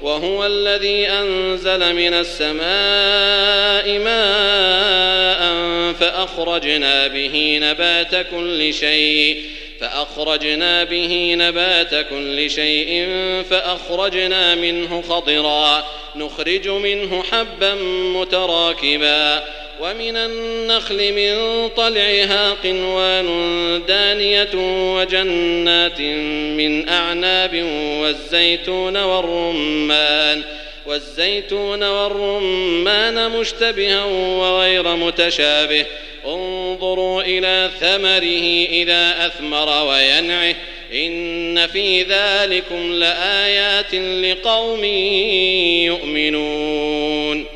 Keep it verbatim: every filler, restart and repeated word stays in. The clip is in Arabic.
وهو الذي أنزل من السماء ماء فأخرجنا به نبات كل شيء فأخرجنا به نبات كل شيء فأخرجنا منه خضرا نخرج منه حبا متراكبا ومن النخل من طلعها قنوان دانية وجنات من أعناب والزيتون والرمان والزيتون والرمان مشتبها وغير متشابه انظروا إلى ثمره إذا أثمر وينعه إن في ذلكم لآيات لقوم يؤمنون.